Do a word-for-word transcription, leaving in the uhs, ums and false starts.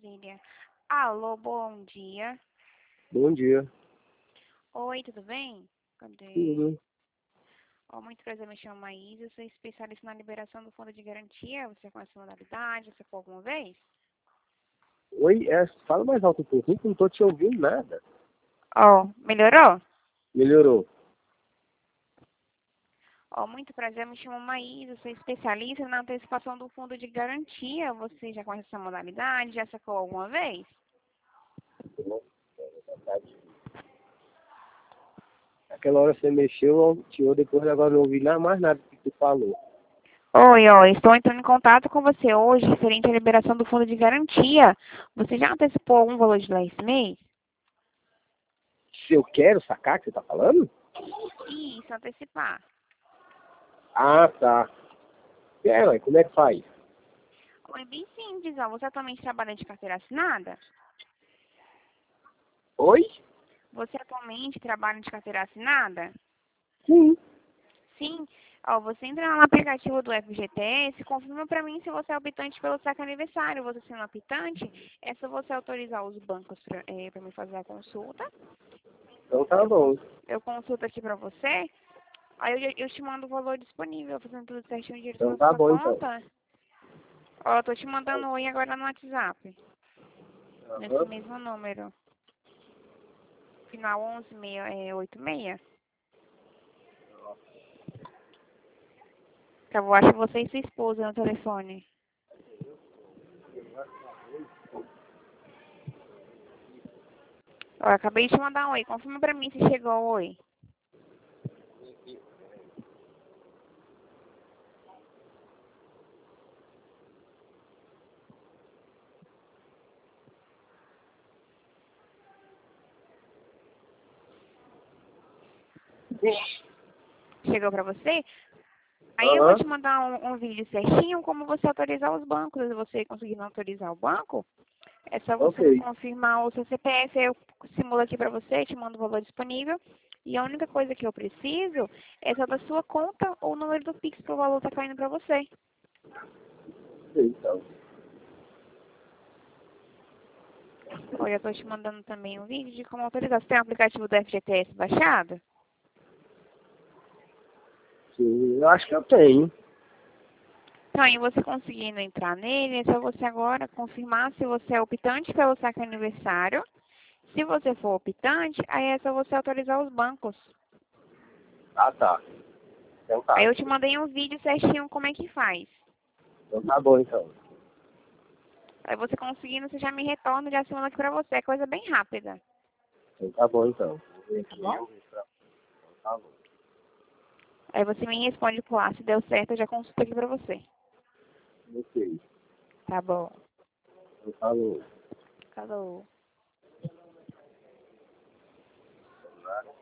Brasília. Alô, bom dia. Bom dia. Oi, tudo bem? Cadê? Tudo. Oh, muito prazer, me chamo Maísa, eu sou especialista na liberação do fundo de garantia. Você conhece a modalidade? Você foi alguma vez? Oi, é, fala mais alto um pouquinho que eu não tô te ouvindo nada. Oh, melhorou? Melhorou. Oh, muito prazer, me chamo Maísa, eu sou especialista na antecipação do fundo de garantia. Você já conhece essa modalidade? Já sacou alguma vez? Aquela hora você mexeu, tirou depois, agora não ouvi nada, mais nada que tu falou. Oi, ó, estou entrando em contato com você hoje referente à liberação do fundo de garantia. Você já antecipou algum valor de lá esse mês? Se eu quero sacar, que você tá falando? Isso, antecipar. Ah, tá. É, ué, como é que faz? É bem simples, ó. Você atualmente trabalha de carteira assinada? Oi? Você atualmente trabalha de carteira assinada? Sim. Sim. Ó, você entra no aplicativo do F G T S, confirma para mim se você é optante pelo saque aniversário. Você sendo optante, é só você autorizar os bancos para é, pra me fazer a consulta. Então tá Eu, bom. cons- eu consulto aqui para você, aí eu, eu te mando o valor disponível, fazendo tudo certinho, dinheiro Então na tá sua bom, então. conta. Ó, eu tô te mandando oi agora no WhatsApp, nesse Aham. mesmo número. Final onze seis oito seis. Eu acho você e sua esposa no telefone. Ó, eu acabei de te mandar um oi. Confirma pra mim se chegou o oi. Chegou pra você? Aí eu vou te Aham. mandar um, um vídeo certinho como você autorizar os bancos. Se você conseguir não autorizar o banco, é só você me Ok. confirmar o seu C P F. Aí eu simulo aqui pra você, te mando o valor disponível. E a única coisa que eu preciso é só da sua conta ou o número do Pix pro valor tá caindo pra você. Então. Olha, eu tô te mandando também um vídeo de como autorizar. Você tem o aplicativo do F G T S baixado? Sim, eu acho que eu tenho. Então, aí você conseguindo entrar nele, é só você agora confirmar se você é optante pelo saque aniversário. Se você for optante, aí é só você autorizar os bancos. Ah, tá. Então Aí tá. eu te mandei um vídeo certinho como é que faz. Então tá bom, então. Aí você conseguindo, você já me retorna de acima aqui pra você. É coisa bem rápida. Então tá bom, então. Vou ver Tá aqui. bom? Então tá bom. Aí você me responde por lá. Se deu certo, eu já consulto aqui pra você. Ok. Tá bom. Então falou. Falou.